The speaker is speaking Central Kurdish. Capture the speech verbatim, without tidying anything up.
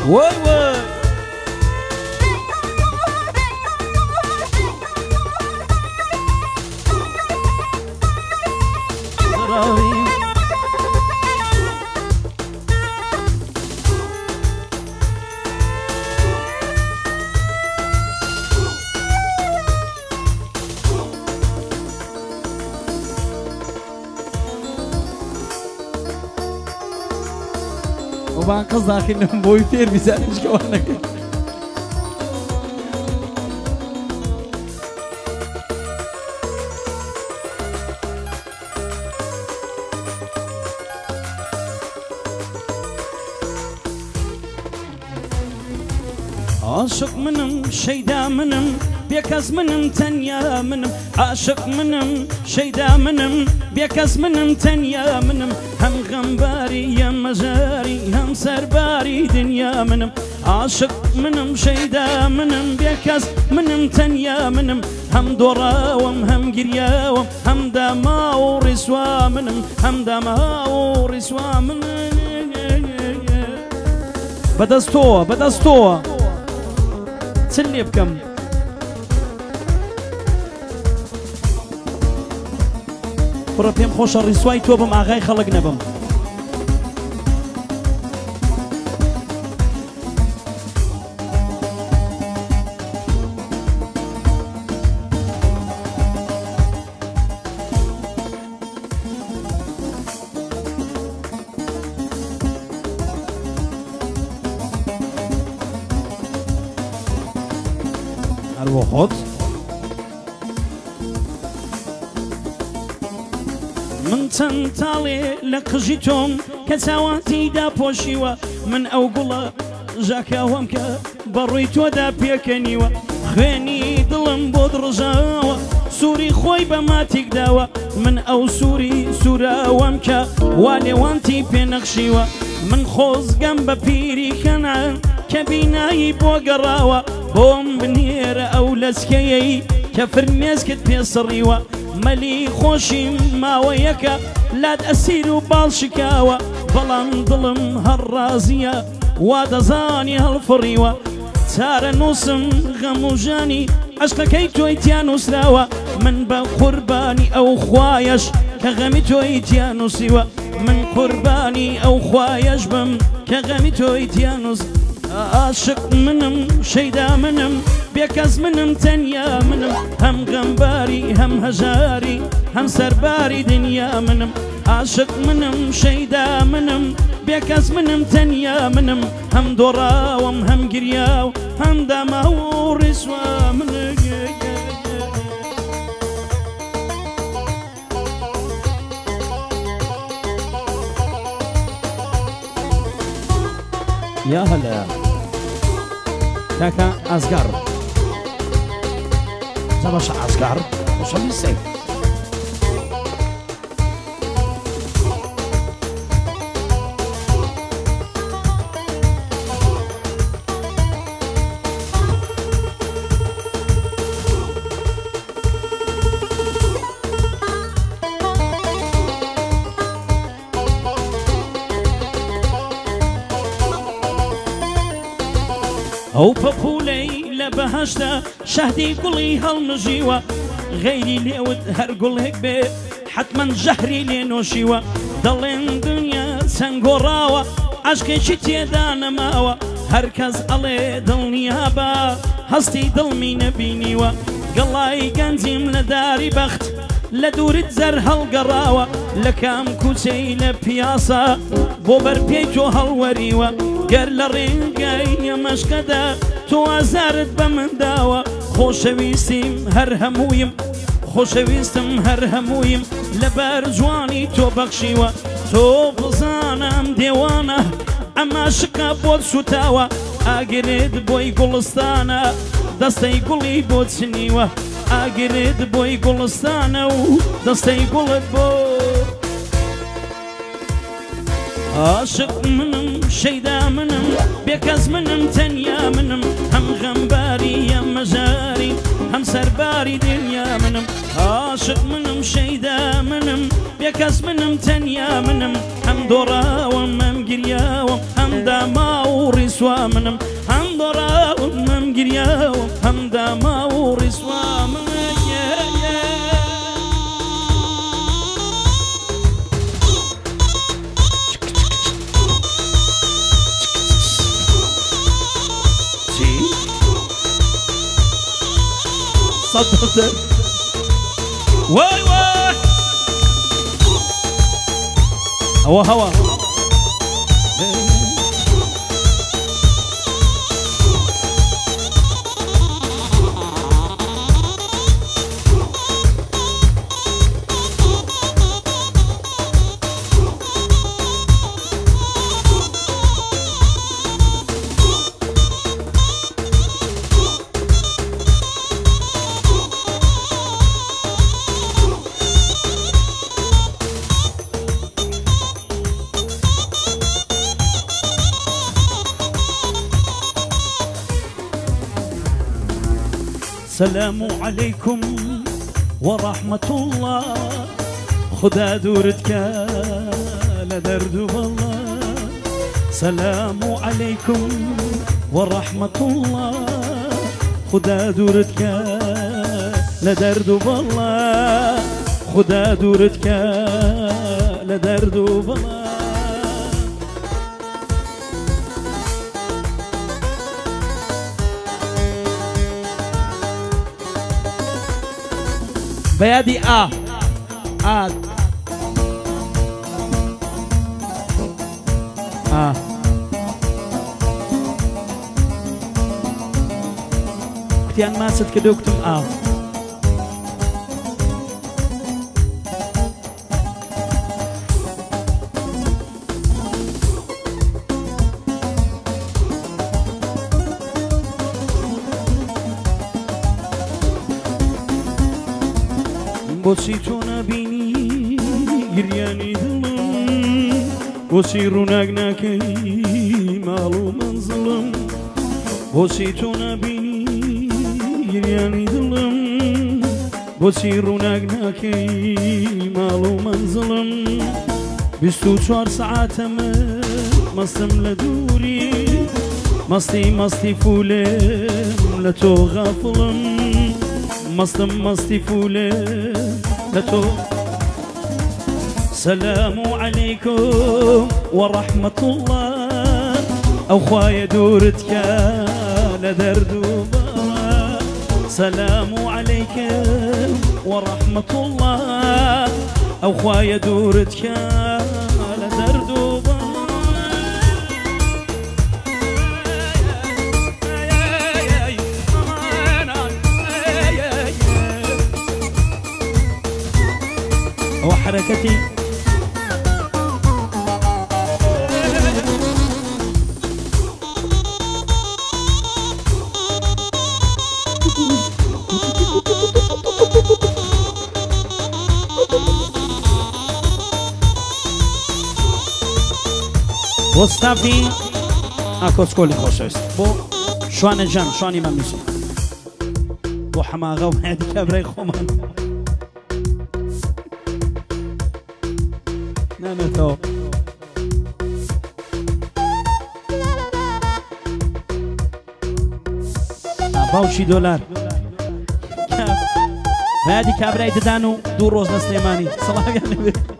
وای وای وبان قص داخلهم بوي فير بيزانش كوانك عاشق منم شيدا منم بيكز منم تنيا منم عاشق منم شيدا منم بيكز منم تنيا منم هم غنباري يا مجاري هم سرباري دنيا منم عاشق منم شيدا منم بيكز منم تنيا منم هم دوراوم هم قرياوم هم دما ورسوا منم هم دما ورسوا منم بدستوه بدستوه تسلي بكم برا بيم خوش الرسواي توبم اغاي خلق نبم الوقت من تنتالي لقجيتهم كسواتي دا بوشيوا من اوقلا جاكا وامكا بريتو دا بيكنيوا خيني ظلم بود رجاوا سوري خوي بما تقداوا من او سوري سورا وامكا والي وانتي بنقشيوا من خوز جنب بيري كنعان كبيناي بوقراوا بوم بنير او لسكيي كفر الناس كت بيصريوا ملي خوشي ما وياك لا تأسير بالشكاوى بلان ظلم هالرازية ودزاني هالفريوة تار نوسم غموجاني عشق كيتو ايتيانو سراوة من بقرباني او خوايش كغميتو ايتيانو سوا من قرباني او خوايش بم كغميتو ايتيانو عاشق منم شيدا منم بيكز منم تنيا منم هم غنباري هم هجاري هم سرباري دنيا منم عاشق منم شيدا منم بيكز منم تنيا منم هم دوراوم هم قرياو هم دما ورسوا منم يا هلا كاكا أزقر زبش أزقر وشو بيسي او بابولي لبهشتا شهدي قولي هالمجيوة غيري ليود هرقل هيك بي حتما جهري لينوشيوة ضلين دنيا سنقراوة عشقي شتي دانا ماوة هركز علي ضلني هابا هستي ضلمي نبينيوة قلاي قنزيم لداري بخت لدورة زر هالقراوة لكام كوسي لبياسا بوبر بيتو هالوريوة قر لرينقاي يا مشكدا تو ازارت بمن داوة خوشويستم هر همويم خوشويستم هر همويم لبر جواني تو بخشيوة تو بزانم ديوانه اما شكا بود سوتاوة اقرد بوي قلستانا دستي قلي بود سنيوة اقرد بوي قلستانا دستي قلت بود عاشق منم شيدا منم بيكز منم تنيا منم هم غنباري يا مجاري هم سرباري دنيا منم عاشق منم شيدا منم بيكز منم تنيا منم هم دوراوم هم قرياوم هەمدا ماوەڕی سوا منم هەم دۆڕاوم هەم گریاوم هەمدا ماوەڕی سوا من صدقت واي واي هوا هوا السلام عليكم ورحمة الله خدا دورتك لدرد والله سلام عليكم ورحمة الله خدا دورتك لدرد والله خدا دورتك لدرد والله بيادي آ آ آ كتيان ما صدق دوكتم آ بۆچی تۆ نبینی گریانی دڵم بۆچی ڕووناک ناکەی ماڵ و مەنزڵم بۆچی تۆ نبینی گریانی دڵم بۆچی ڕووناک ناکەی ماڵ و مەنزڵم بیست و چوار سەعاتەمە مەستم لە دووری مەستی مەستی فولێم لە تۆ غافڵم مصدم مصدي فولي لتو سلام عليكم ورحمة الله أو خوايا دورتك لدردو سلام عليكم ورحمة الله أو خوايا دورتك لدردو وحركتي وستافي اكو سكولي خوشويست بو شوانه جان شواني مميسو بو حماغه وهادي كابري خومان نانا تو باوشي دولار هادي كابري ددانو دو روز لسليماني صلاح